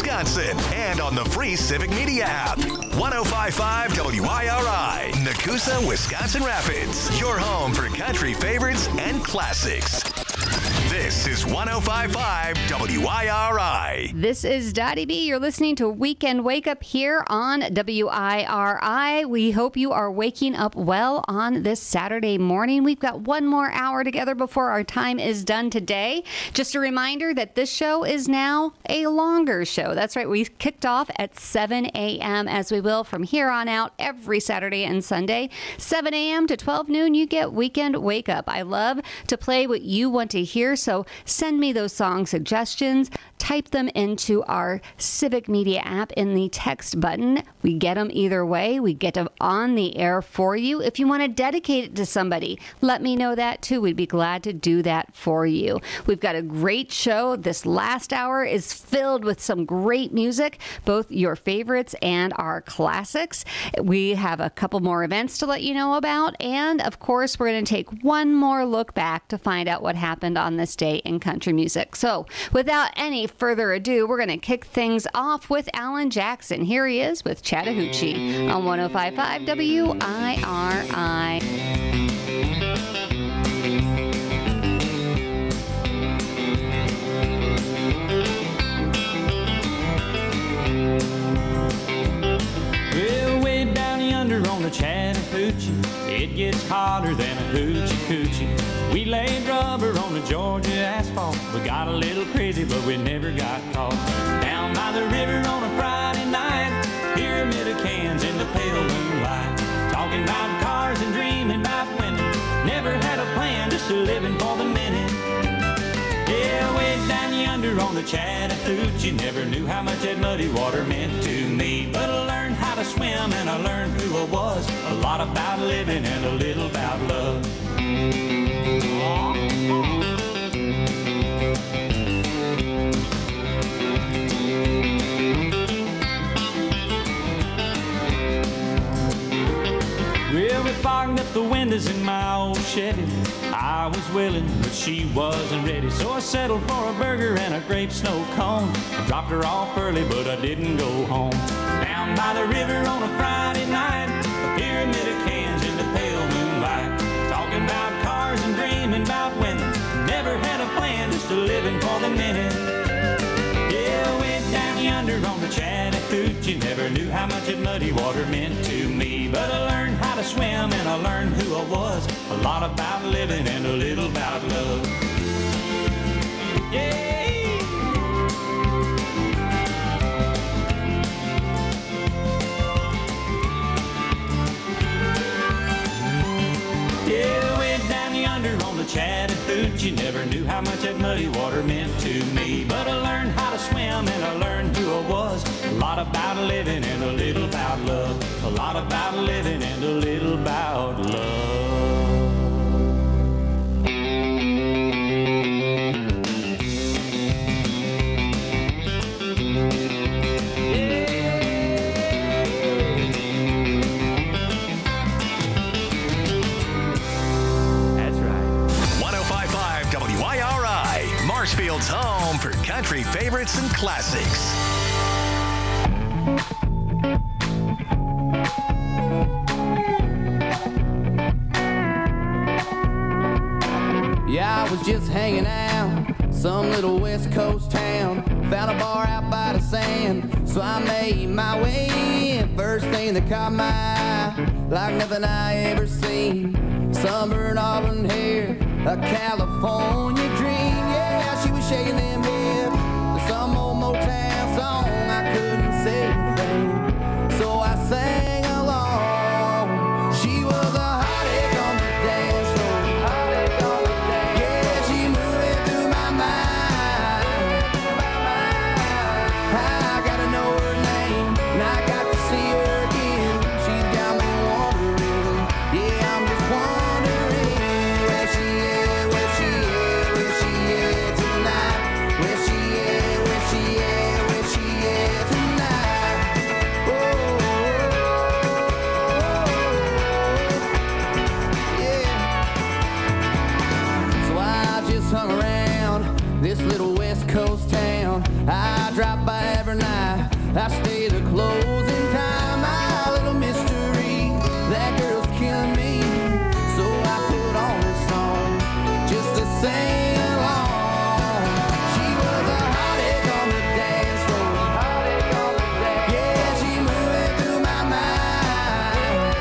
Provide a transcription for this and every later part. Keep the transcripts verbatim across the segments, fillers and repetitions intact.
Wisconsin, and on the free Civic Media app. one oh five point five W I R I, Nakusa, Wisconsin Rapids. Your home for country favorites and classics. This is one oh five point five W I R I. This is Dottie B. You're listening to Weekend Wake Up here on W I R I. We hope you are waking up well on this Saturday morning. We've got one more hour together before our time is done today. Just a reminder that this show is now a longer show. That's right. We kicked off at seven a.m. as we will from here on out every Saturday and Sunday. seven a.m. to twelve noon, you get Weekend Wake Up. I love to play what you want to hear, so send me those song suggestions. Type them into our Civic Media app in the text button. We get them either way. We get them on the air for you. If you want to dedicate it to somebody, let me know that too. We'd be glad to do that for you. We've got a great show. This last hour is filled with some great music, both your favorites and our classics. We have a couple more events to let you know about. And of course, we're going to take one more look back to find out what happened on this day in country music. So without any further ado, we're going to kick things off with Alan Jackson. Here he is with Chattahoochee on one oh five point five W I R I. Well, way down yonder on the Chattahoochee, it gets hotter than a hoochie coochie. We laid rubber on the Georgia asphalt. We got a little crazy, but we never got caught. Down by the river on a Friday night, pyramid of cans in the pale moonlight. Talking about cars and dreaming about women. Never had a plan, just a living for the minute. Yeah, way down yonder on the Chattahoochee, never knew how much that muddy water meant to me. But I learned how to swim and I learned who I was. A lot about living and a little about love. Well, we fogged up the windows in my old Chevy. I was willing, but she wasn't ready. So I settled for a burger and a grape snow cone. I dropped her off early, but I didn't go home. Down by the river on a Friday night, a pyramid of cans in the pale moonlight. Talking about cars and dreaming about women. Never had a plan, just a living for the minute. Yeah, way down yonder on the Chattahoochee, never knew how much that muddy water meant to me. But I learned how to swim and I learned who I was. A lot about living and a little about love. Yeah. Yeah, way down yonder on the Chattahoochee, never knew how much that muddy water meant to me. But I learned how to swim and I learned who I was. A lot about living and a little about love. A lot about living and a little about love. Marshfield's home for country favorites and classics. Yeah, I was just hanging out, some little West Coast town. Found a bar out by the sand, so I made my way in. First thing that caught my eye, like nothing I ever seen. Sunburned auburn hair, a California dream. Yeah, she was shaking them hips to some old Motown song. I couldn't say a thing, so I sang along. She was a heartache on the dance floor. Heartache on the dance. Yeah, she moving through my mind. I gotta know her name, and I got to see her again. She's got me wondering. Yeah, I'm just wondering where she is, where she is, where she is tonight. I stay the closing time, my little mystery. That girl's killing me, so I put on this song just to sing along. She was a heartache on the dance floor, heartache on the dance. Yeah, she moving through my mind.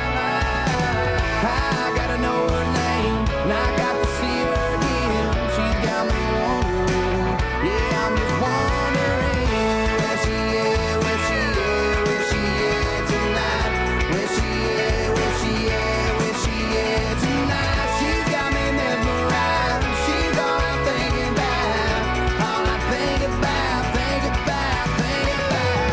I gotta know her name, and I got to see her again. She's got me wondering, yeah, I'm just wondering where she is, where she is, where she is tonight. Where she is, where she is, where she is tonight. She's got me mesmerized. She's all I'm thinking about, all I think about, think about, think about.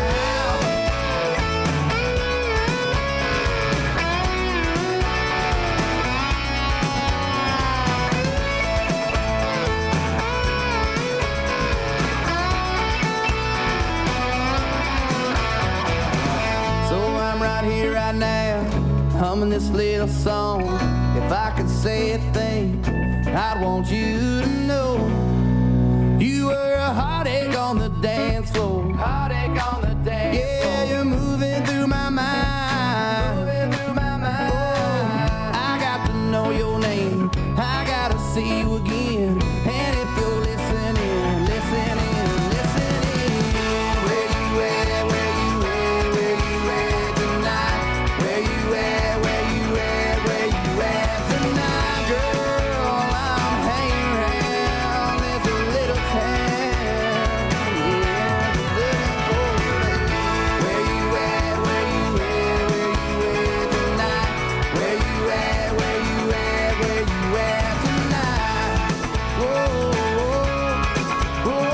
So I'm right here, right now, humming this little song. If I could say a thing, I'd want you to know you were a heartache on the dance floor. Heartache on the dance floor. Yeah, you're moving through my mind. Moving through my mind. I got to know your name. I gotta see you again. And if you're listening, listening, listening, where you at? Where you at? Where you at tonight? Where you at? Where you at? Where you at tonight, girl? I'm hanging around this little town. Yeah, just looking for you. Where you at? Where you at? Where you at tonight? Where you at? Where you at? Where you at tonight? Whoa, whoa, whoa.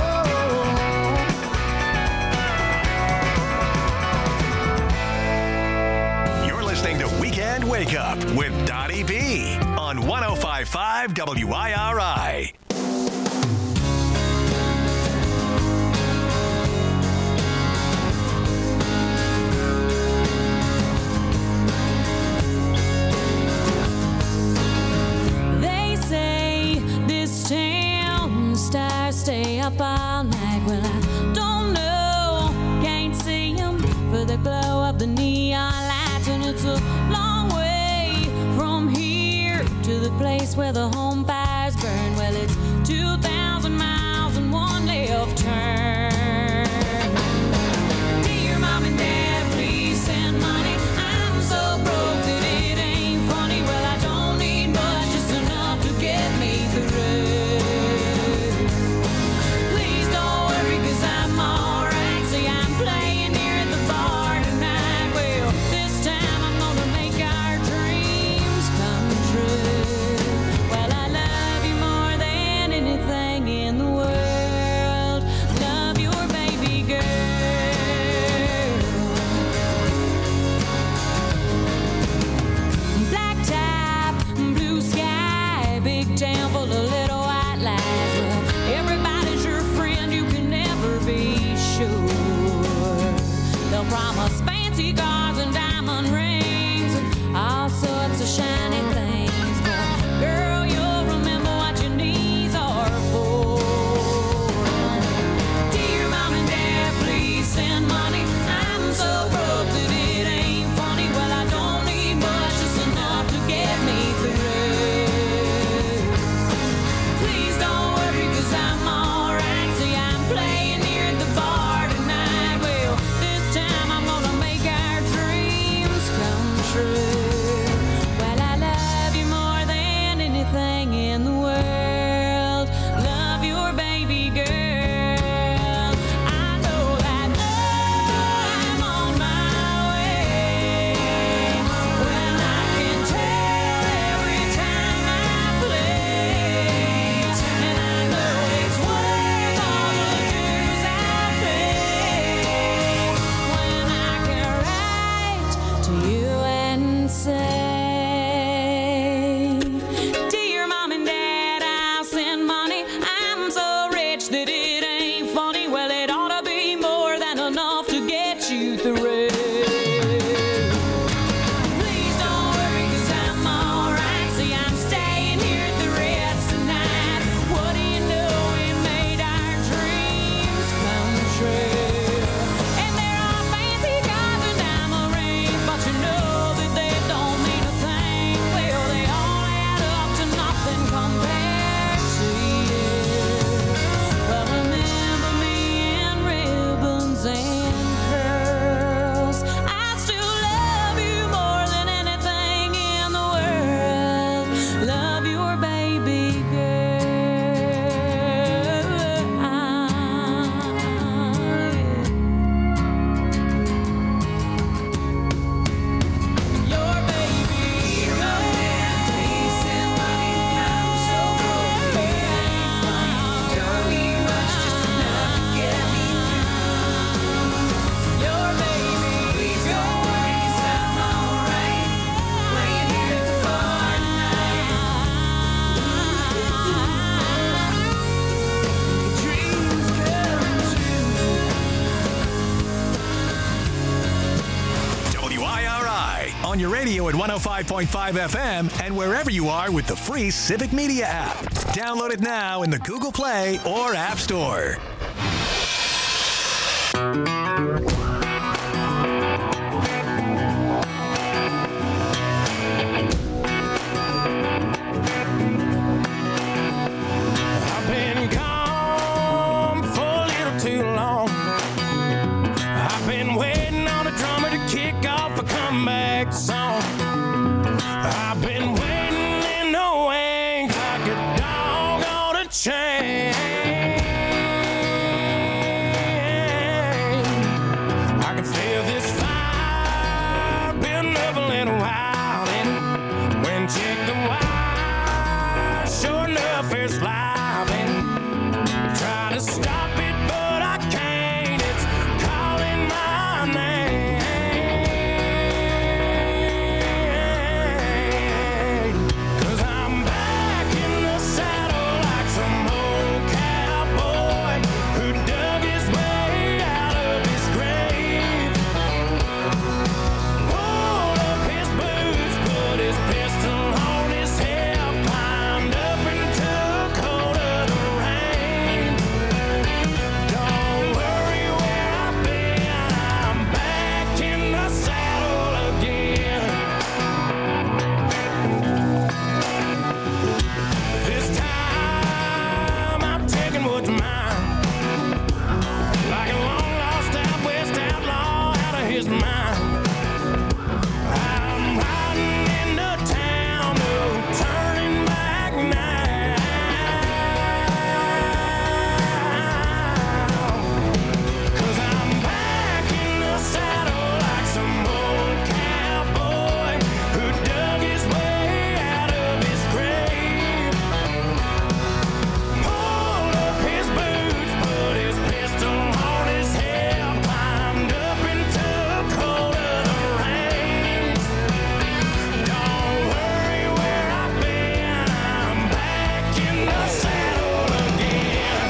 You're listening to Weekend Wake Up with Dottie B on one oh five point five W I R I. They say this town stars stay up all night. Well, I don't know, can't see 'em for the glow of the neon lights. And it's a long way from here to the place where the home fires burn. Well, it's two thousand miles and one left turn. Dear mom and dad, please send money. I'm so broke that it ain't funny. Well, I don't need much, just enough to get me through. Please don't worry, 'cause I'm alright. See, I'm playing here at the bar tonight. Well, this time I'm gonna make our dreams come true. Well, I love you more than anything in the world. Love your baby girl. Black top, blue sky, big town full of little white lies. Well, everybody's your friend, you can never be sure. They'll promise fancy cars and diamond rings and all sorts of shiny things. But girl, you'll remember what your knees are for. Dear mom and dad, please send money. I'm so broke that it ain't funny. Well, I don't need much, just enough to get me through. Please don't worry, 'cause I'm alright. See, I'm playing here at the bar tonight. Well, this time I'm gonna make our radio at one oh five point five F M and wherever you are with the free Civic Media app. Download it now in the Google Play or App Store. I've been gone for a little too long. I've been waiting on a drummer to kick off a comeback song. I've been waiting in the wings like a dog on a chain. I can feel this fire building up a little while, and when check the wire, sure enough it's live, and try to stop it but I can't. It's calling my name. 'Cause I'm back in the saddle like some old cowboy who dug his way out of his grave. Pulled up his boots, put his pistol on his hip, climbed up and took hold of the reins. Don't worry where I've been, I'm back in the saddle again. This time I'm taking what's mine, like a long lost out west outlaw out of his mind. I'm riding into town, no turning back now. 'Cause I'm back in the saddle like some old cowboy who dug his way out of his grave. Pulled up his boots, put his pistol on his hip, climbed up and took hold of the reins. Don't worry where I've been, I'm back in the saddle again.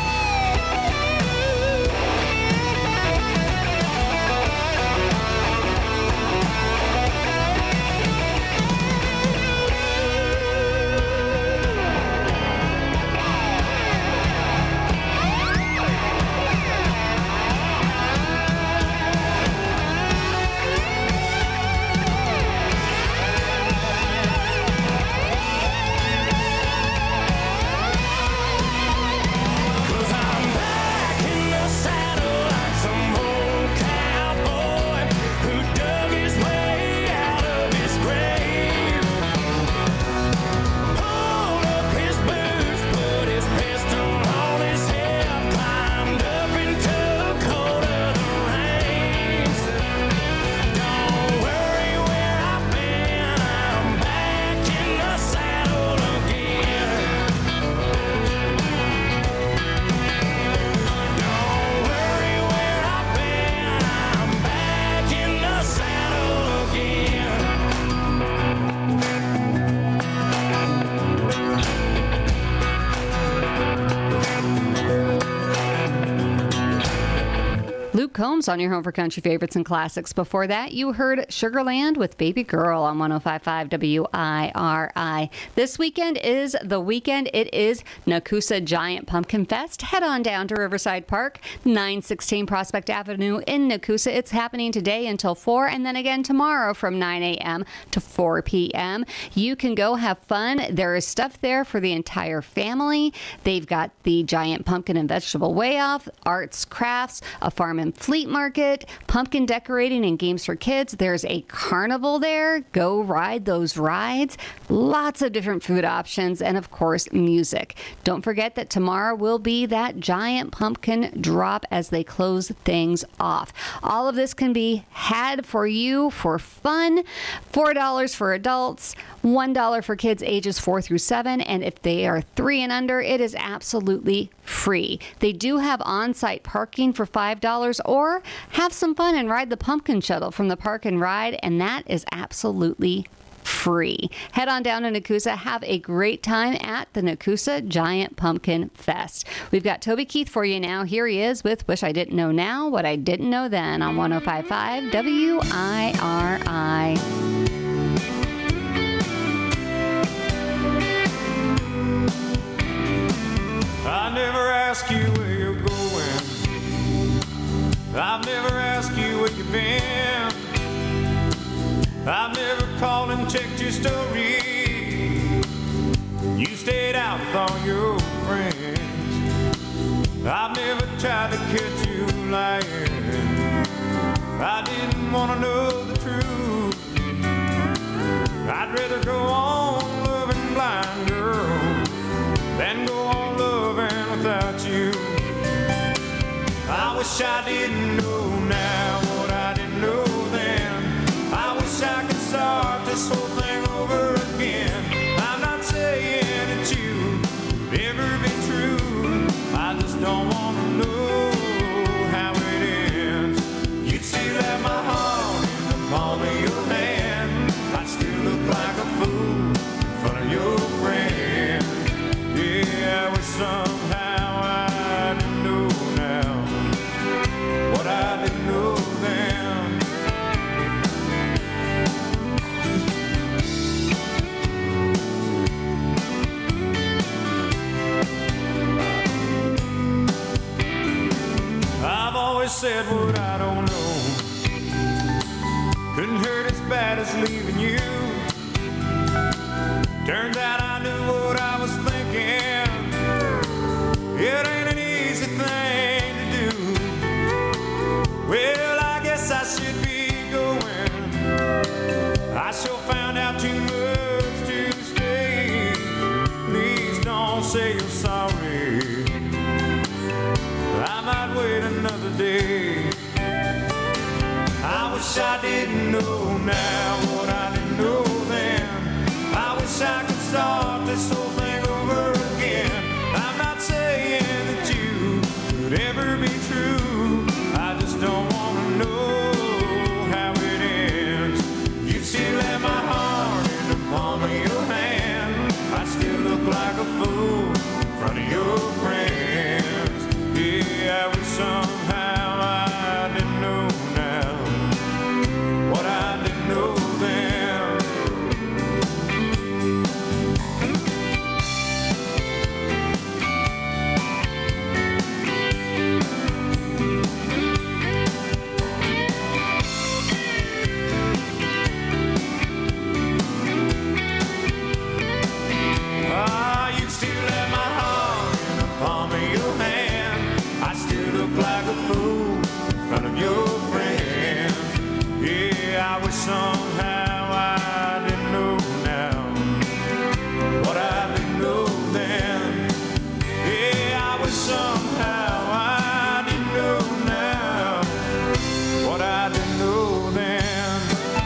Cause I'm back in the saddle like some old cowboy who dug his way out of his grave. Pulled up his boots, put his pistol on his hip, climbed up and took hold of the reins. Don't worry where I've been, I'm back in the saddle again. Don't worry where I've been, I'm back in the saddle again. Luke Combs on your home for country favorites and classics. Before that, you heard Sugarland with Baby Girl on one oh five point five W I R I. This weekend is the weekend. It is Nakusa Giant Pumpkin Fest. Head on down to Riverside Park, nine sixteen Prospect Avenue in Nakusa. It's happening today until four, and then again tomorrow from nine a.m. to four p.m. You can go have fun. There is stuff there for the entire family. They've got the giant pumpkin and vegetable weigh-off, arts, crafts, a farm and flea market, pumpkin decorating and games for kids. There's a carnival there. Go ride those rides. Lots of different food options and, of course, music. Don't forget that tomorrow will be that giant pumpkin drop as they close things off. All of this can be had for you for fun. four dollars for adults, one dollar for kids ages four through seven, and if they are three and under, it is absolutely free. They do have on-site parking for five dollars, or have some fun and ride the pumpkin shuttle from the park and ride, and that is absolutely free. Head on down to Nakusa. Have a great time at the Nakusa Giant Pumpkin Fest. We've got Toby Keith for you now. Here he is with Wish I Didn't Know Now What I Didn't Know Then on one oh five point five W I R I. asked you where you're going. I've never asked you where you've been. I've never called and checked your story. You stayed out with all your friends. I've never tried to catch you lying. I didn't want to know the truth. I'd rather go on loving blind, girl, than go on loving without you. I wish I didn't know now what I didn't know then. I wish I could start this whole thing over again. I'm not saying that you would ever be true. I just don't want to know how it ends. You'd still have my heart in the palm of your hand. I'd still look like a fool in front of your friends. Yeah, I wish somehow I didn't know now what I didn't know then. I've always said what I don't know. Couldn't hurt as bad as leaving you. Turns out I knew what I was thinking. It ain't an easy thing to do. Well, I guess I should be going. I sure found out too much to stay. Please don't say you're sorry. I might wait another day. I wish I didn't know now what I didn't know then. I wish I could start this whole thing over again. I'm not saying that you could ever be true. I just don't want to know how it ends. You still have my heart in the palm of your hand. I still look like a fool in front of your friends. Yeah, I wish somehow I didn't know now what I didn't know then. Ah, you still have my heart in the palm of your hand. I still look like a fool in front of your friends. Yeah, I wish somehow I didn't know now what I didn't know then. Yeah, I wish somehow I didn't know now what I didn't know then.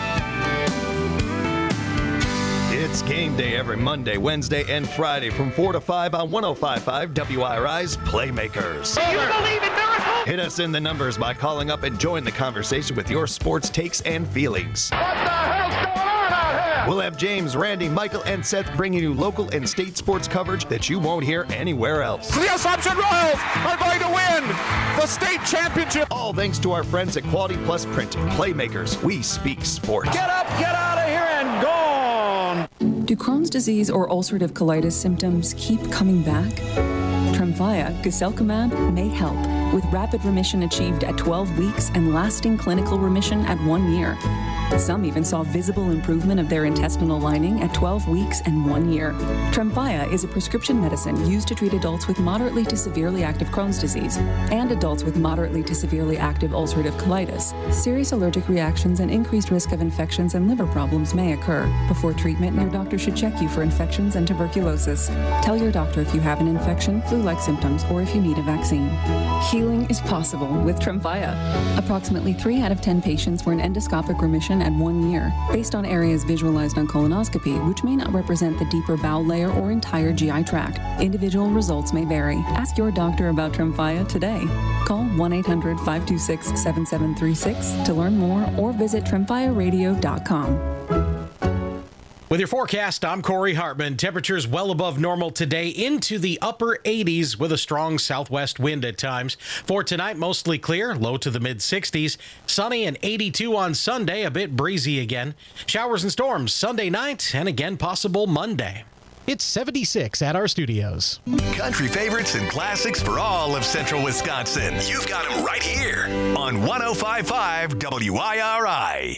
It's game day every Monday, Wednesday, and Friday from four to five on one oh five point five W I R I's Playmakers. Do you believe in miracles? Hit us in the numbers by calling up and join the conversation with your sports takes and feelings. What the hell's going on out here? We'll have James, Randy, Michael, and Seth bringing you local and state sports coverage that you won't hear anywhere else. The Assumption Royals are going to win the state championship. All thanks to our friends at Quality Plus Printing. Playmakers, we speak sports. Get up, get out of here, and gone. Do Crohn's disease or ulcerative colitis symptoms keep coming back? Tremfya, guselkumab, may help, with rapid remission achieved at twelve weeks and lasting clinical remission at one year. Some even saw visible improvement of their intestinal lining at twelve weeks and one year. Tremfya is a prescription medicine used to treat adults with moderately to severely active Crohn's disease and adults with moderately to severely active ulcerative colitis. Serious allergic reactions and increased risk of infections and liver problems may occur. Before treatment, your doctor should check you for infections and tuberculosis. Tell your doctor if you have an infection, flu-like symptoms, or if you need a vaccine. Healing is possible with Tremfya. Approximately three out of ten patients were in endoscopic remission at one year, based on areas visualized on colonoscopy, which may not represent the deeper bowel layer or entire G I tract. Individual results may vary. Ask your doctor about Tremfya today. Call one eight hundred, five two six, seven seven three six to learn more or visit tremfya radio dot com. With your forecast, I'm Corey Hartman. Temperatures well above normal today into the upper eighties with a strong southwest wind at times. For tonight, mostly clear, low to the mid sixties. Sunny and eighty-two on Sunday, a bit breezy again. Showers and storms Sunday night and again possible Monday. It's seventy-six at our studios. Country favorites and classics for all of central Wisconsin. You've got them right here on one oh five point five W I R I.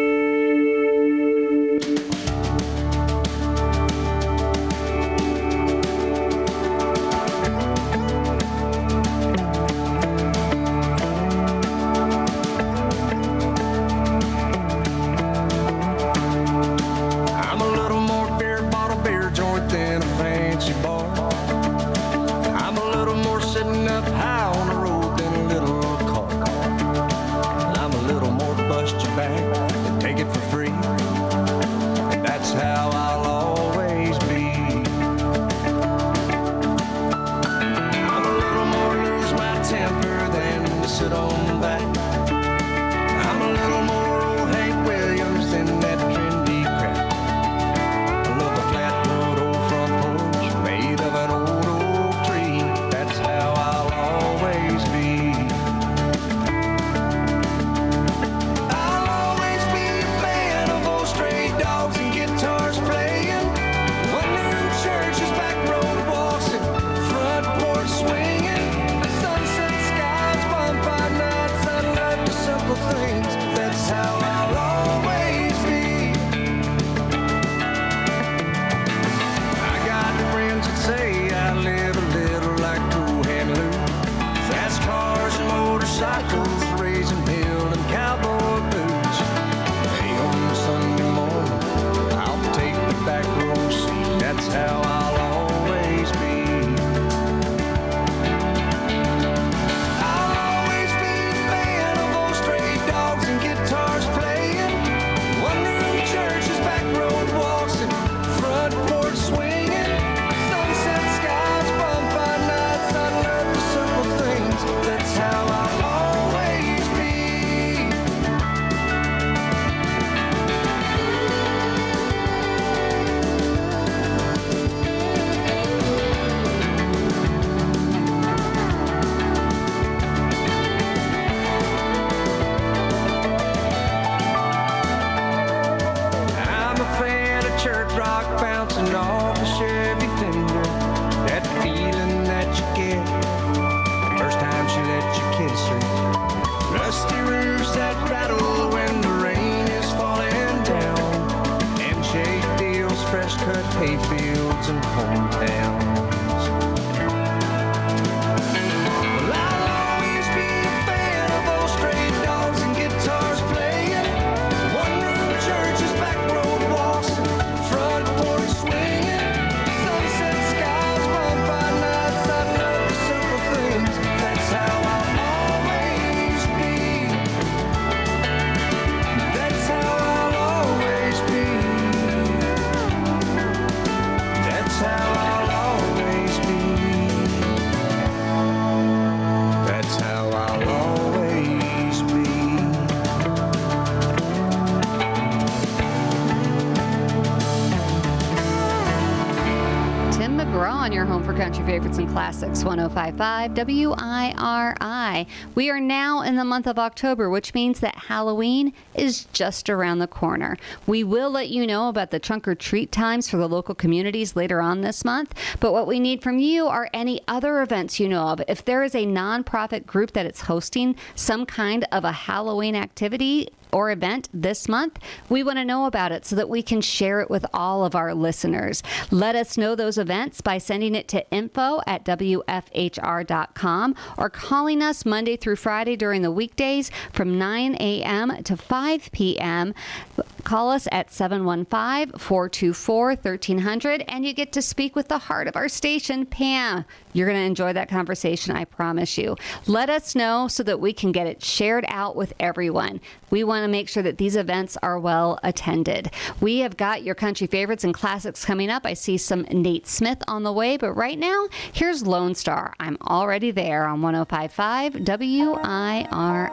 Country favorites and classics, one oh five point five W I R I. We are now in the month of October, which means that Halloween is just around the corner. We will let you know about the trunk or treat times for the local communities later on this month, but what we need from you are any other events you know of. If there is a nonprofit group that is hosting some kind of a Halloween activity or event this month, we want to know about it so that we can share it with all of our listeners. Let us know those events by sending it to info at W F H R dot com or calling us Monday through Friday during the weekdays from nine a.m. to five p.m. Call us at seven one five, four two four, one three zero zero and you get to speak with the heart of our station, Pam. You're going to enjoy that conversation, I promise you. Let us know so that we can get it shared out with everyone. We want to make sure that these events are well attended. We have got your country favorites and classics coming up. I see some Nate Smith on the way, but right now, here's Lone Star. I'm already there on one oh five point five W I R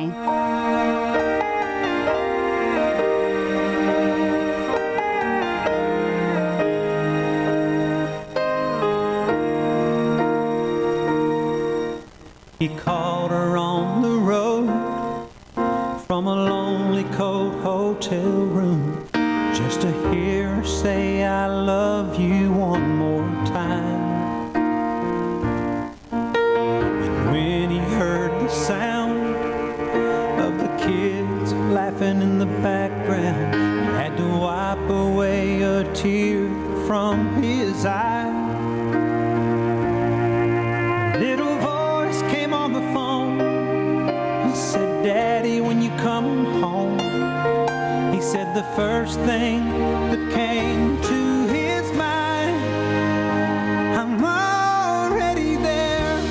I. He called her on the road from a lonely cold hotel room, just to hear her say I love you one more time. And when he heard the sound of the kids laughing in the background, he had to wipe away a tear from his eye. A little voice came on the phone. He said, Daddy, when you come home, he said the first thing that came to his mind, I'm already there.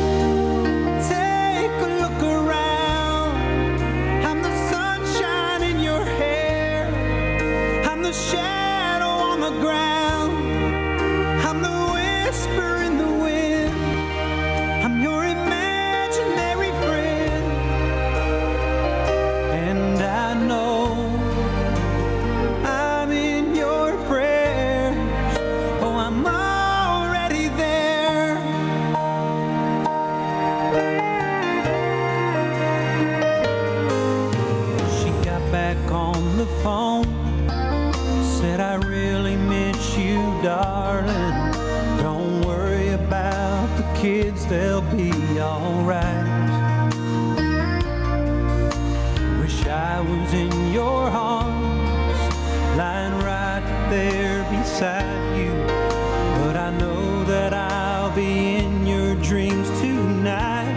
Take a look around. I'm the sunshine in your hair. I'm the shadow on the ground. I'm the whisper in the wind. I'm your imaginary friend. And I know I'm in your prayers. Oh, I'm already there. She got back on the phone, said I really miss you, darling. Don't worry about the kids, they'll be alright. Wish I was in your arms, lying right there beside you. But I know that I'll be in your dreams tonight.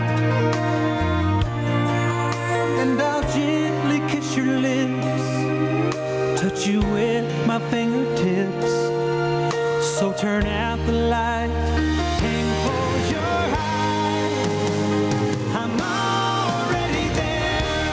And I'll gently kiss your lips, touch you with my fingertips. So turn out the light and close your eyes. I'm already there.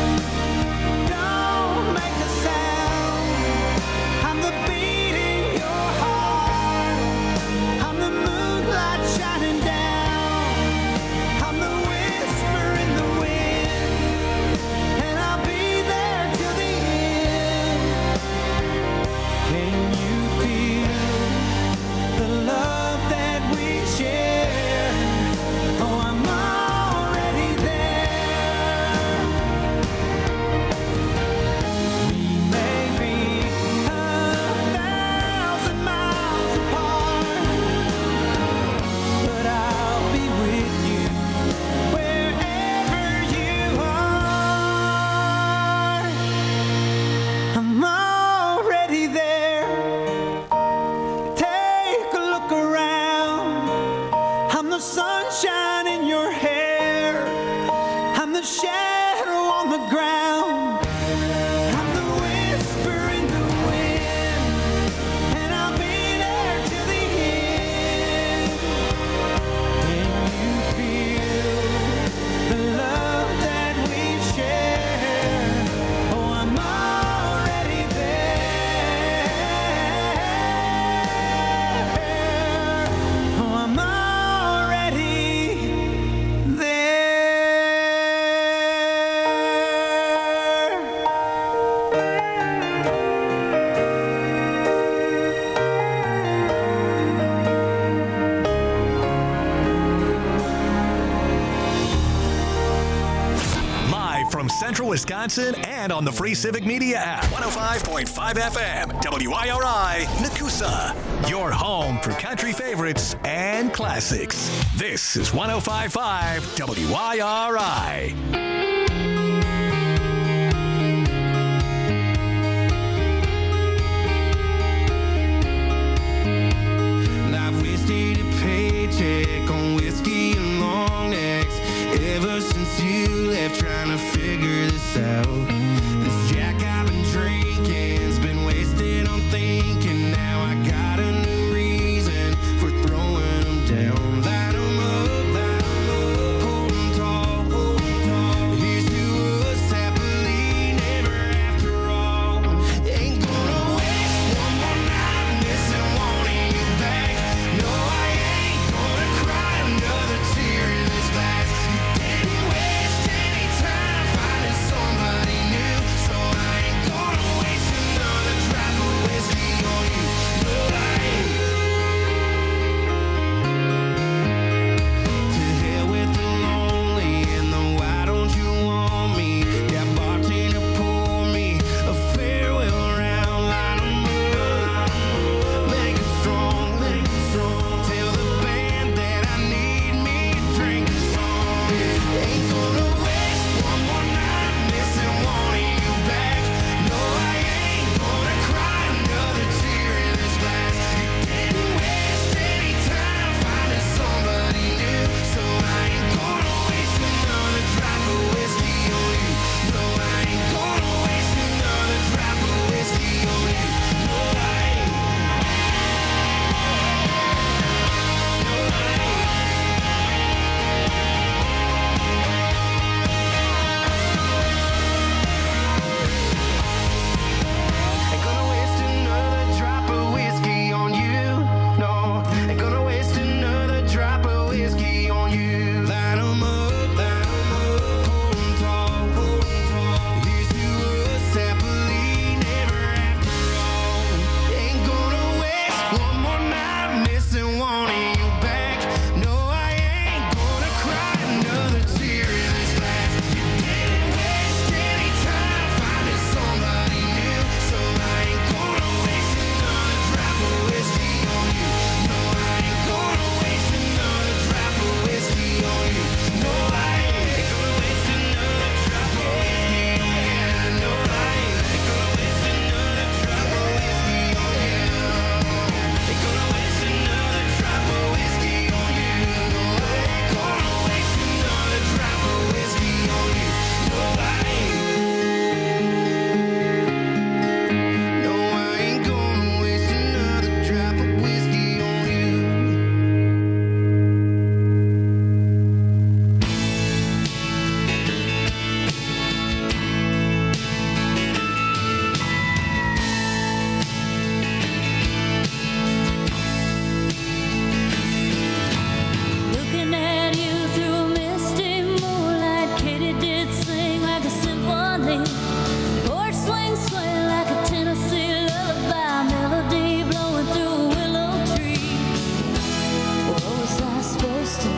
Don't make a sound. I'm the beat in your heart. I'm the moonlight shining down. I'm the whisper in the wind. And I'll be there till the end. Can you feel the love that we share? Oh, I'm already there. We may be a thousand miles apart, but I'll be with you wherever you are. I'm already there. Take a look around. I'm the sunshine in your hair. I'm the shadow on the ground. I'm the whisper in the wind. And I'll be there till the end. Can you feel the love that we share? Oh, I'm already there. Oh, I'm already there. Live from Central Wisconsin and on the free Civic Media app. one oh five point five F M, W I R I, Nakusa. Your home for country favorites and classics. This is one oh five point five W I R I. And I've wasted a paycheck on whiskey and long necks ever since you left, trying to figure this out. This Jack I've been drinking's been wasted on thinking. Now I got a new reason for throwing them down. Light 'em up, light 'em up, hold 'em tall, hold 'em tall.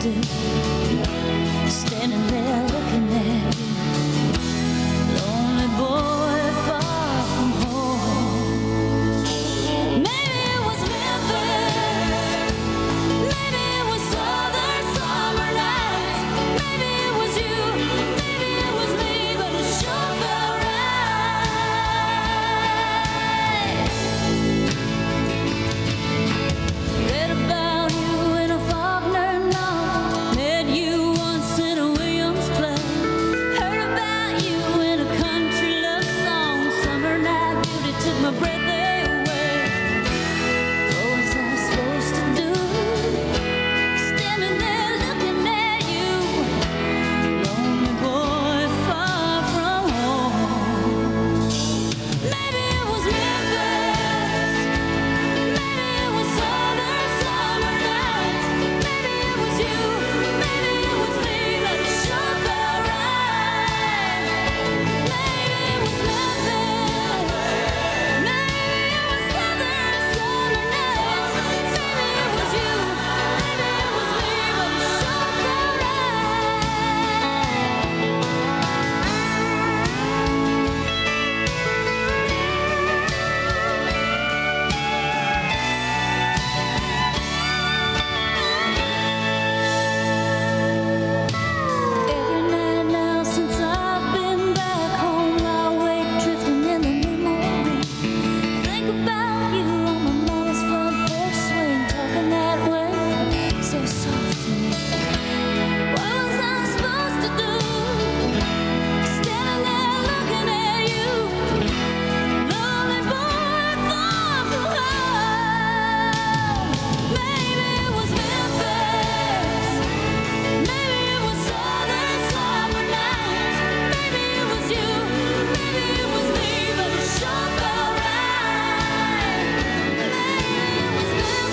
do. Standing there looking at you, lonely boy far from home. Maybe it was Memphis, maybe it was southern summer nights, maybe it was you, maybe it was me, but it sure felt right. Read about you in a Faulkner novel, met you once in a Williams play, heard about you in a country love song. Summer night beauty took my breath away. What was I supposed to do? Standing there looking at you, lonely boy far from home. Maybe it was Memphis, maybe it was southern summer nights, maybe it was you, maybe it was me, but it sure felt right. Maybe it was Memphis, maybe it was southern summer nights, maybe it was you, maybe it was me, but it sure felt Every night now since I've been back home, I wake drifting in the memory. Think about you on my mama's front porch swing, talking that way, so soft to me. What was I supposed to do? Standing there looking at you, lonely boy far from home. Maybe it was Memphis, maybe it was southern summer nights, maybe it was you, maybe it was me, but it sure felt right. Maybe it was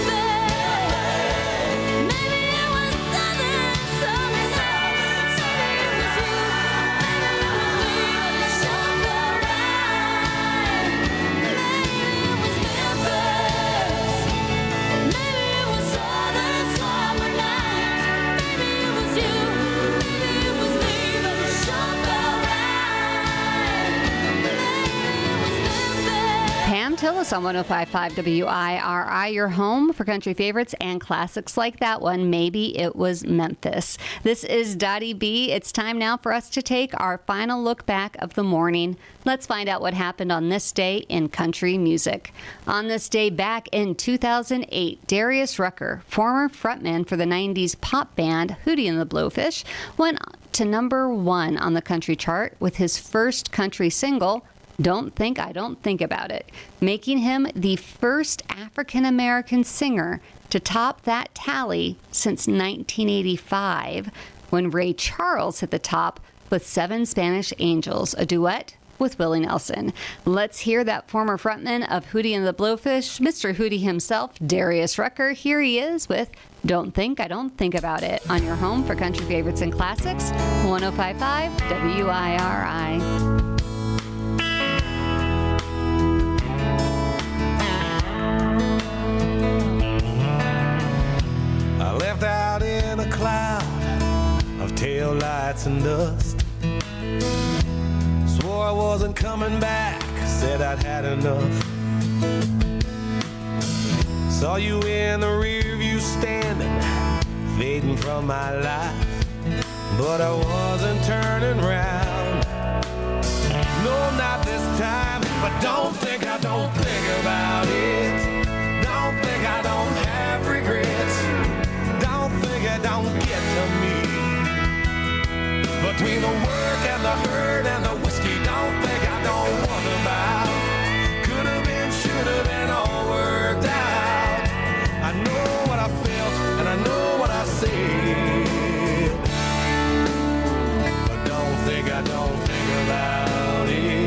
Memphis, maybe it was southern summer nights, maybe it was you, maybe it was me, but it sure felt right. Maybe it was Memphis, maybe it was southern summer nights, maybe it was you, maybe it was me, but it sure felt right. Maybe it was Memphis. Pam Tillis on one oh five point five W I R I, your home for country favorites and classics like that one. Maybe it was Memphis. This is Dottie B. It's time now for us to take our final look back of the morning. Let's find out what happened on this day in country music. On this day back in two thousand eight, Darius Rucker, former frontman for the nineties pop band Hootie and the Blowfish, went to number one on the country chart with his first country single, Don't Think I Don't Think About It, making him the first African-American singer to top that tally since nineteen eighty-five, when Ray Charles hit the top with Seven Spanish Angels, a duet with Willie Nelson. Let's hear that former frontman of Hootie and the Blowfish, Mister Hootie himself, Darius Rucker. Here he is with Don't Think I Don't Think About It on your home for country favorites and classics, one oh five point five W I R I. I left out in a cloud of taillights and dust. Swore I wasn't coming back, said I'd had enough. Saw you in the rear view standing, fading from my life, but I wasn't turning round. No, not this time, but don't think I don't think about it. Don't think I don't have regrets. Don't think I don't get to me. Between the work and the hurt and the whiskey, don't think I don't wonder about. Could have been, should have been, all worked out. I know what I felt and I know what I said, but don't think I don't think about it.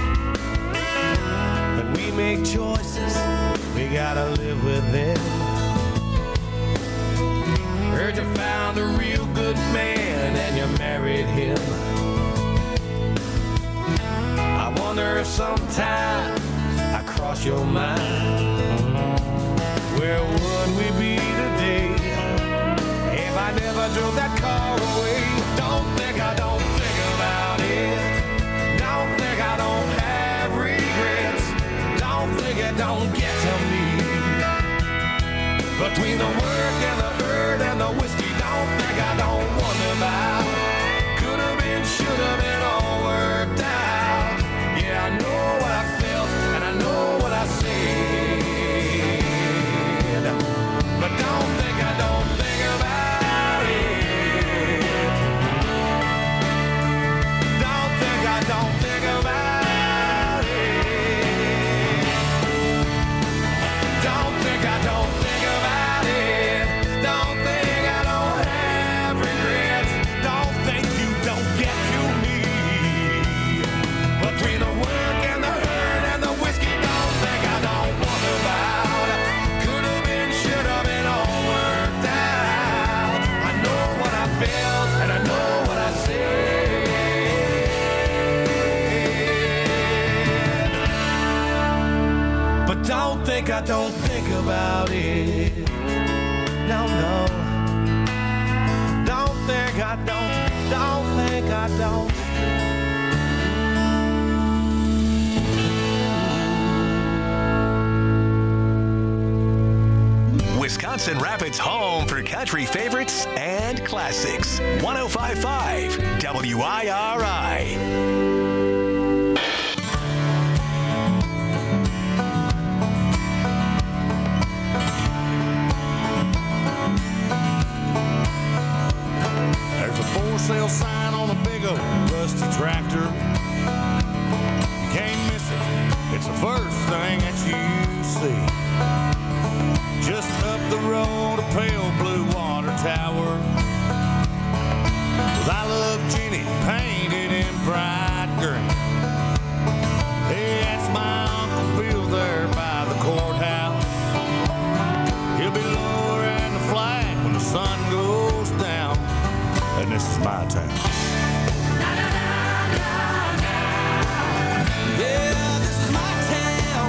When we make choices, we gotta live with them. Heard you found a real good man and you married him. I wonder if sometimes I cross your mind. Where would we be today if I never I drove that car away. Don't think I don't think about it. Don't think I don't have regrets. Don't think it don't get to me. Between the work and the hurt and the whiskey, don't think I don't wonder about. Could have been, should have been, all worked out. Yeah, I know what I felt and I know what I said. But don't think I don't think about it. Don't think I don't think about it. Don't think I don't think about it. Don't think I don't have regrets. Don't think you don't get to me. Between the work and the hurt and the whiskey, don't think I don't wonder about. Could have been, should have been, all worked out. I know what I felt and I know what I said. But don't think I don't think about it. No, no. Don't think I don't. Don't think I don't. Wisconsin Rapids' home for country favorites and classics. one oh five point five W I R I. There's a for sale sign on a big old rusty tractor. You can't miss it. It's the first thing that you see. Just up the road, a pale blue water tower with I Love Jenny painted in bright green. Hey, that's my Uncle Bill there by the courthouse. He'll be lowering the flag when the sun goes down. And this is my town. Yeah, this is my town.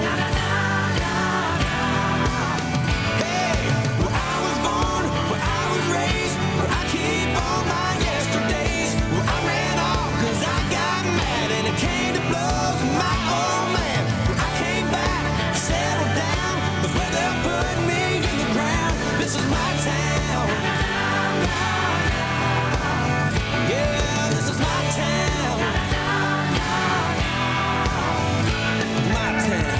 Hey, where I was born, where I was raised, where I keep all my yesterdays, where I ran off cause I got mad and it came to blows with my old man. Where I came back, settled down, was where they put me in the ground. This is my town. Yeah, this is my town. My town.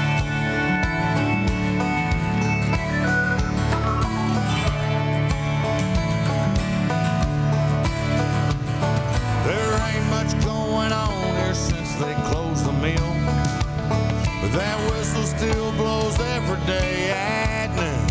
There ain't much going on here since they closed the mill, but that whistle still blows every day at noon.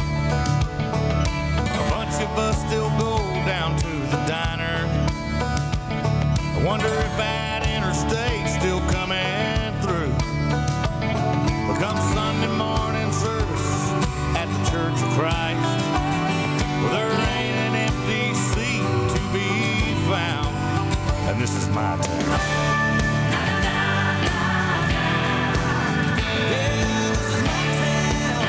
A bunch of us still go down to the diner. I wonder if that interstate's still coming through. But come Sunday morning service at the Church of Christ, well, there ain't an empty seat to be found. And this is my town. Yeah, this is my town.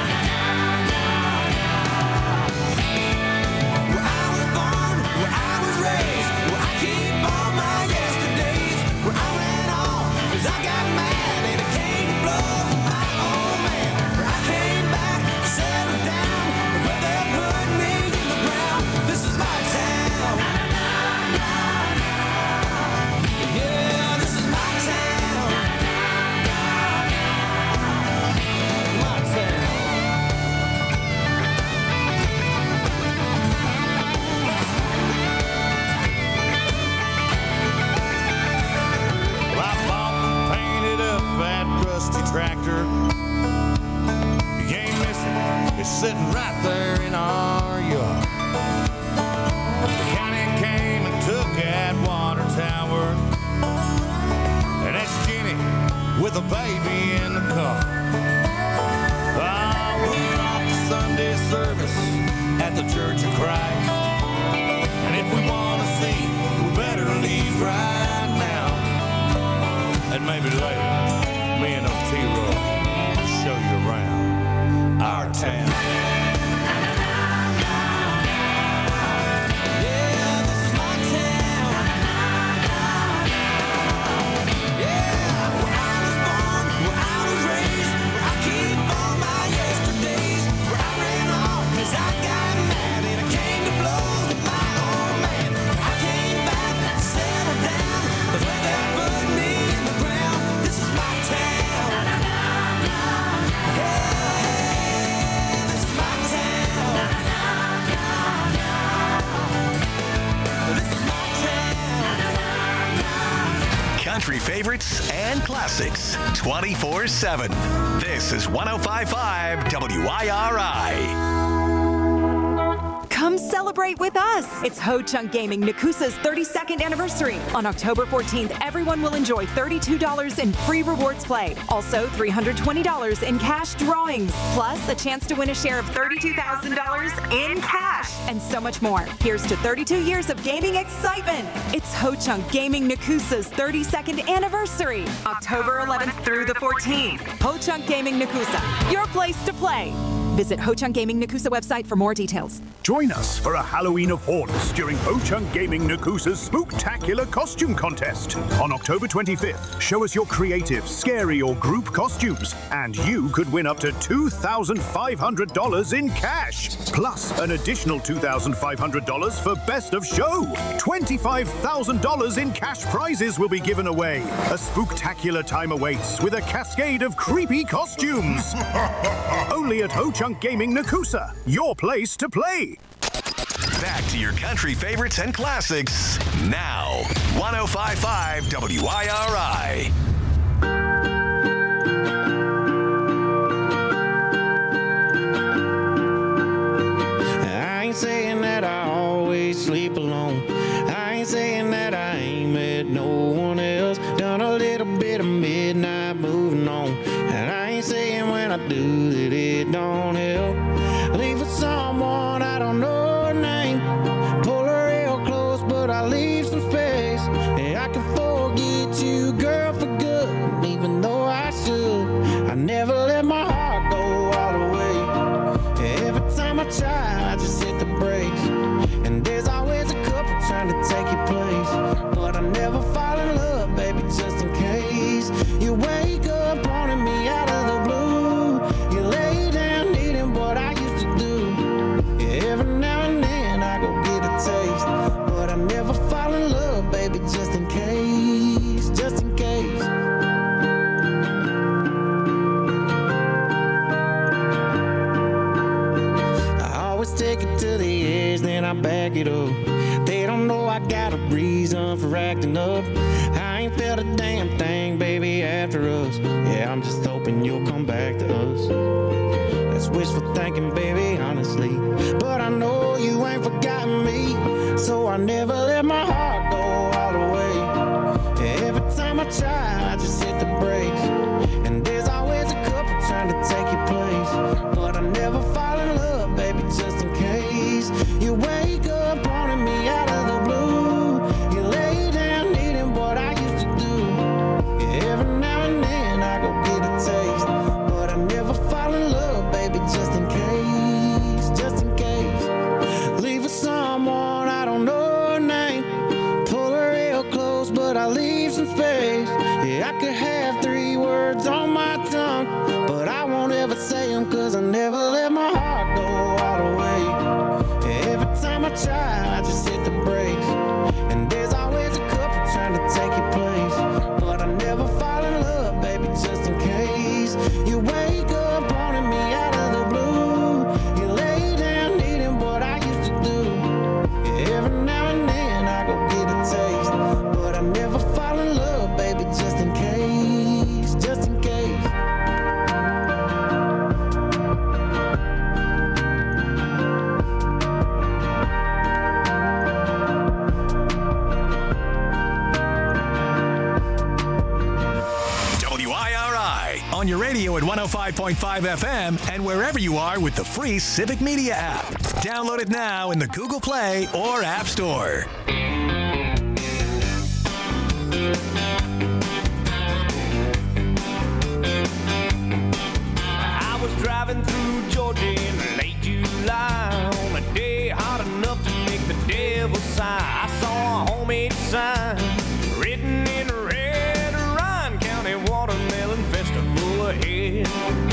Where I was born, where I was raised, where I keep all my yesterdays, where I ran off cause I got mad and it came to blows with my old man. Where I came back, settled down, where they put me in the ground. This is my town. Yeah, this is my town. My town. Well, I bought and painted up that rusty tractor. You can't miss it. It's sitting right there in our yard. The county came and took that water tower, and that's Jenny with a baby in the car. Ah, we're off to Sunday service at the Church of Christ, and if we want to see, we better leave right now. And maybe later, me and old T-Roy will show you around our town. Yeah. country favorites and classics twenty-four seven. This is one oh five point five W I R I. Come celebrate with us. It's Ho Chunk Gaming Nakusa's thirty-second anniversary. On October fourteenth, everyone will enjoy thirty-two dollars in free rewards play. Also, three hundred twenty dollars in cash drawings. Plus, a chance to win a share of thirty-two thousand dollars in cash. And so much more. Here's to thirty-two years of gaming excitement. It's Ho Chunk Gaming Nakusa's thirty-second anniversary. October eleventh through the fourteenth. Ho Chunk Gaming Nakusa, your place to play. Visit Ho Chunk Gaming Nakusa website for more details. Join us for a Halloween of Haunts during Ho Chunk Gaming Nakusa's Spooktacular Costume Contest. On October twenty-fifth, show us your creative, scary, or group costumes, and you could win up to two thousand five hundred dollars in cash. Plus, an additional two thousand five hundred dollars for Best of Show. twenty-five thousand dollars in cash prizes will be given away. A spooktacular time awaits with a cascade of creepy costumes. Only at Ho Chunk Gaming Nakusa, your place to play. Back to your country favorites and classics now. one oh five point five W I R I. I ain't saying that I always sleep alone. I ain't saying that I ain't met no one else. Done a little bit of midnight moving on. And I ain't saying when I do that it don't help. Leave for someone I don't know her name. Pull her real close, but I leave some space. And I can forget you, girl, for good. Even though I should, I never let my heart go all the way. Every time I try, I just hit the brakes. And there's always a couple trying to take your place. But I never fall in love, baby, just in case. You wake up wanting me out of the blue. You lay down needing what I used to do. Every now and then I go get a taste. But I never fall in love, baby, just in case. Just in case. I always take it to the edge, then I back it up. They don't know I got a reason for acting up. I ain't felt a damn thing, baby, after us. Yeah, I'm just hoping you'll come back to us. That's wishful thinking, baby, honestly. But I know you ain't forgotten me. So I never let my heart go all the way. Every time I try, I just hit the brakes. And there's always a couple trying to take your place. But I never fall in love, baby, just in case. You wake up wanting me out of the blue. You lay down needing what I used to do. Every now and then I go get a taste. But I never fall in love, baby, just in case. Just in case. Leave for someone I don't know her name. Pull her real close, but I leave some space. Yeah, I could have three words on my tongue, but I won't ever say them, cause I never let my heart go all the way. Every time I try, I just hit the brakes. And there's always a couple trying to take your place. But I never fall in love, baby, just in case. You wake up wanting me out of the blue. You lay down needing what I used to do. Every now and then I go get a taste. But I never fall in love, baby, just in case. Just in case. On your radio at one oh five point five F M and wherever you are with the free Civic Media app. Download it now in the Google Play or App Store. I was driving through Georgia in late July on a day hot enough to make the devil sigh. I saw a homemade sign written in red, Ryan County Watermelon Festival ahead.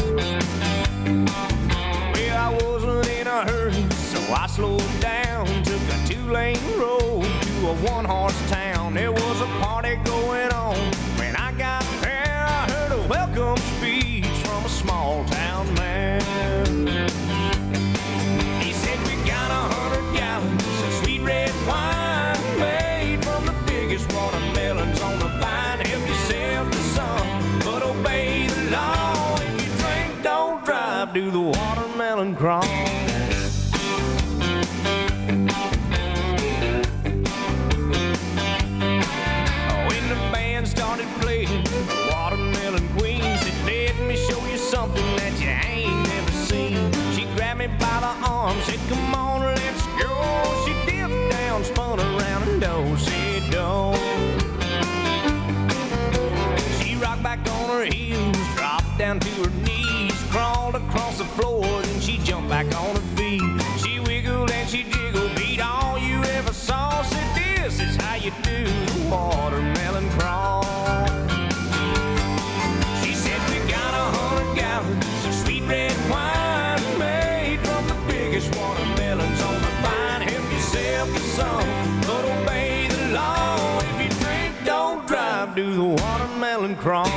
Well, I wasn't in a hurry, so I slowed down, took a two-lane road to a one-horse town. There was a party going on. When I got there, I heard a welcome speech from a small-town man. He said, we got a hundred gallons of sweet red wine made from the biggest watermelons on the vine. Help you you do the watermelon crawl. She said we got a hundred gallons of sweet red wine made from the biggest watermelons on the vine. Help yourself to some, but obey the law. If you drink, don't drive, do the watermelon crawl.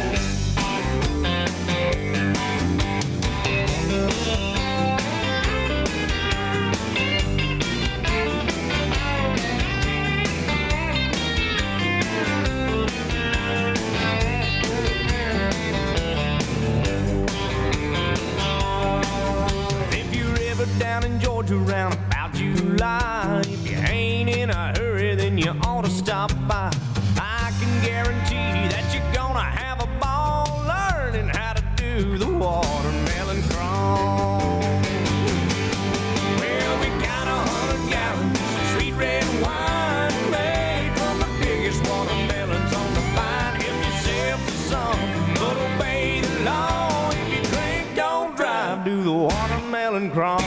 Down in Georgia around about July, if you ain't in a hurry, then you ought to stop by. I can guarantee that you're gonna have a ball learning how to do the watermelon crawl. Well, we got a hundred gallons of sweet red wine made from the biggest watermelons on the vine. Help yourself to some, but obey the law. If you drink, don't drive, do the watermelon crawl.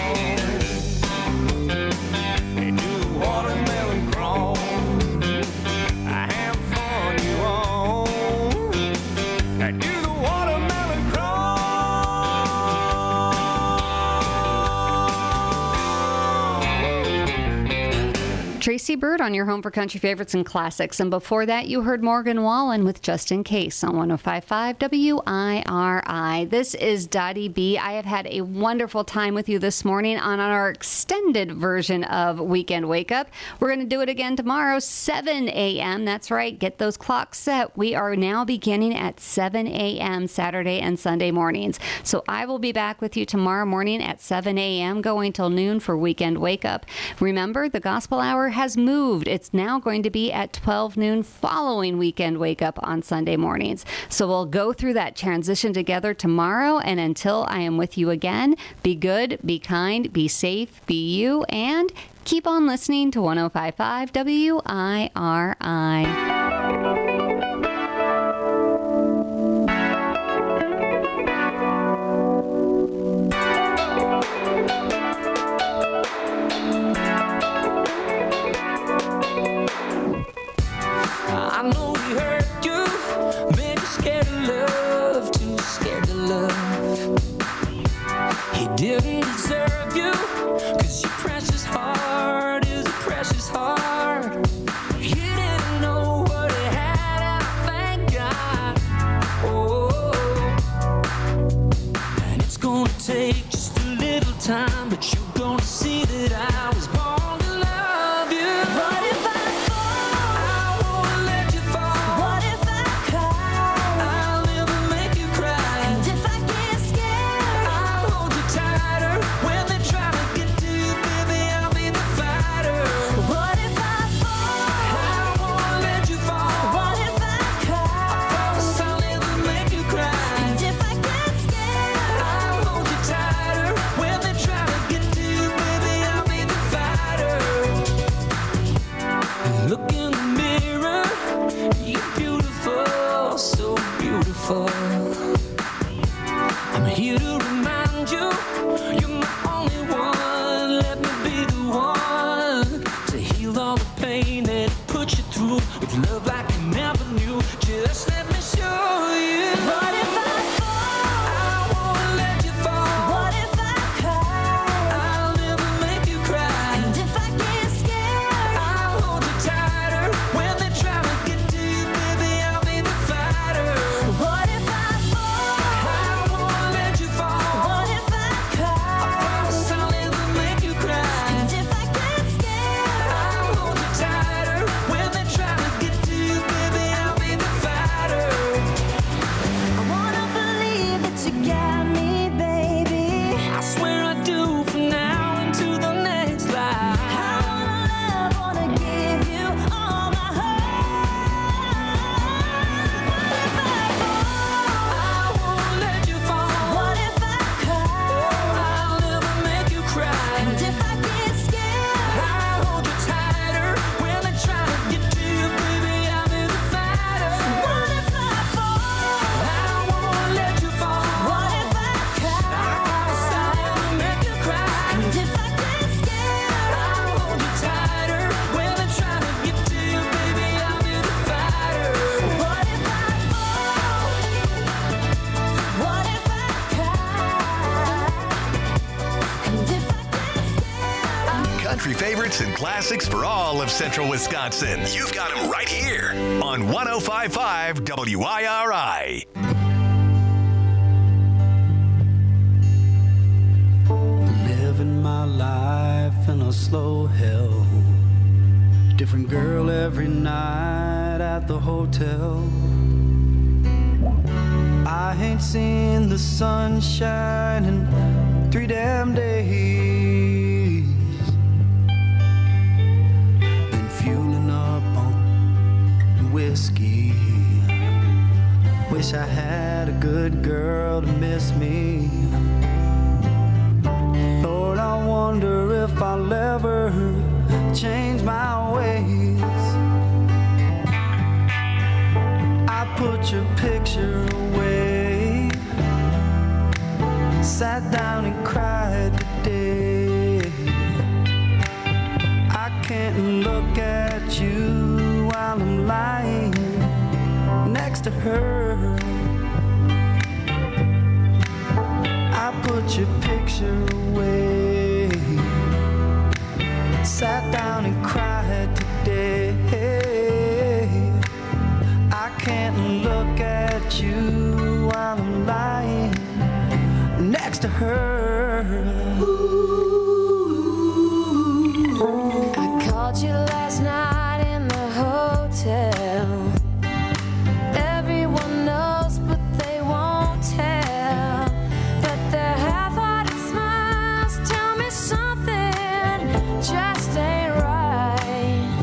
They do the watermelon crawl. I have fun, you all. They do the watermelon crawl. Tracy Bird on your home for country favorites and classics. And before that, you heard Morgan Wallen with Just In Case on one oh five point five W I R I. This is Dottie B. I have had a wonderful time with you this morning on our extended version of Weekend Wake Up. We're going to do it again tomorrow, seven a.m. That's right. Get those clocks set. We are now beginning at seven a.m. Saturday and Sunday mornings. So I will be back with you tomorrow morning at seven a.m. going till noon for Weekend Wake Up. Remember, the Gospel Hour has moved. It's now going to be at twelve noon following Weekend Wake Up on Sunday mornings. So we'll go through that transition together tomorrow. And until I am with you again, be good, be kind, be safe, be you, and keep on listening to one oh five point five W I R I. I know he hurt you, made you scared of love, too scared to love. He didn't deserve you, cause your precious heart is a precious heart. He didn't know what he had, I thank God. Oh, and it's gonna take just a little time, but you're gonna see that I was born to love you. What if I I'm here to remind you, you're my only one. Let me be the one to heal all the pain that put you through with love like you never knew. Just let me show you. What if I fall? I won't let you fall. What if I cry? I'll never make you cry. And if I get scared, I'll hold you tighter. When they try to get to you, baby, I'll be the fighter. What if I fight. favorites and classics for all of Central Wisconsin. You've got them right here on one oh five point five W I R I. Living my life in a slow hell. Different girl every night at the hotel. I ain't seen the sunshine in three damn days. Been fueling up on whiskey. Wish I had a good girl to miss me. Lord, I wonder if I'll ever change my ways. I put your picture away, sat down and cried today. I can't look at you while I'm lying next to her. I put your picture away, sat down and cried today. I can't look at you while I'm lying next to her. I called you last night in the hotel. Everyone knows, but they won't tell. But their half-hearted smiles tell me something just ain't right.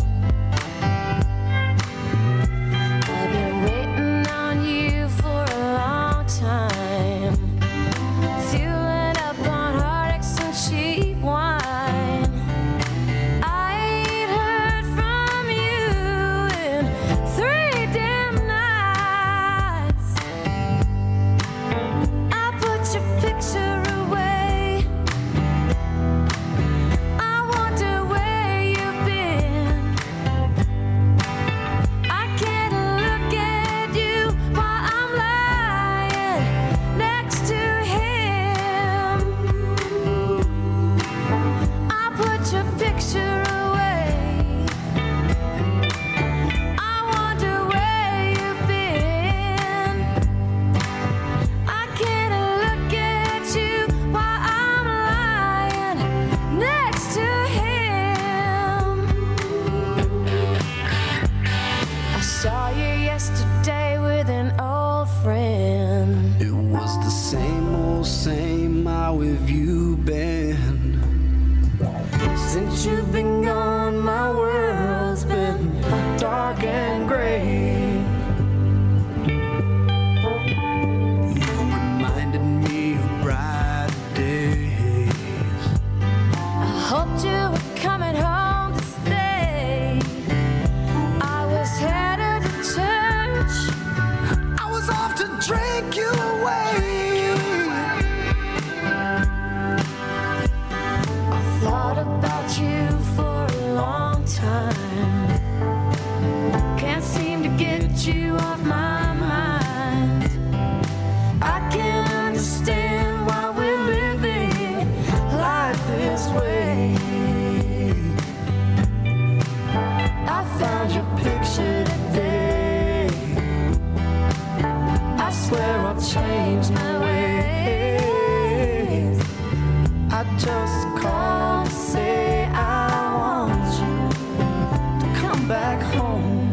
I've been waiting on you for a long time, fueling up on heartaches and cheap wine. I ain't heard from you in three damn nights. I put your picture away. I wonder where you've been. I can't look at you while I'm lying next to him. I put your picture away. I wonder where you've been. I can't look at you while I'm lying next to him. I saw you yesterday with an old friend. It was the same old same. How have you been? Since you've been gone, my world's been dark and gray. You reminded me of bright days. I hoped you were coming home to stay. I was headed to church. I was off to drink you away. I thought about you for a long time. Can't seem to get you off my mind. I can't understand why we're living life this way. I found your picture today. I swear I'll change my ways. I just called to say I want you to come back home.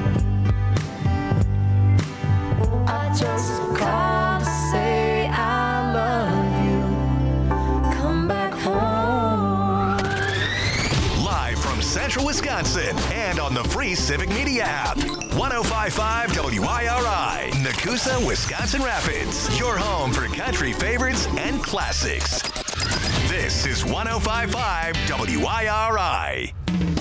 I just called to say I love you. Come back home. Live from Central Wisconsin and on the free Civic Media app. one oh five point five W I R I, Nakusa, Wisconsin Rapids. Your home for country favorites and classics. This is one oh five point five W I R I.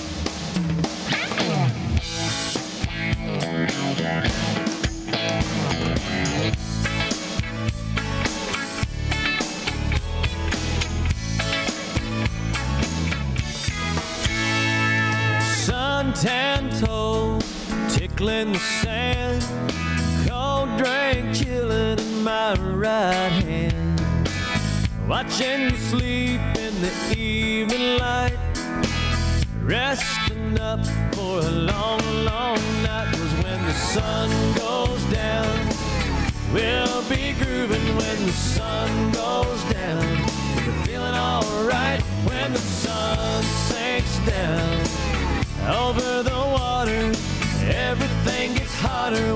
Suntan toes tickling the sand, cold drink chilling in my right hand, watching you sleep in the evening light, Resting up for a long, long night, 'cause when the sun goes down, we'll be grooving when the sun goes down. We're feeling alright when the sun sinks down. Over the water, everything gets hotter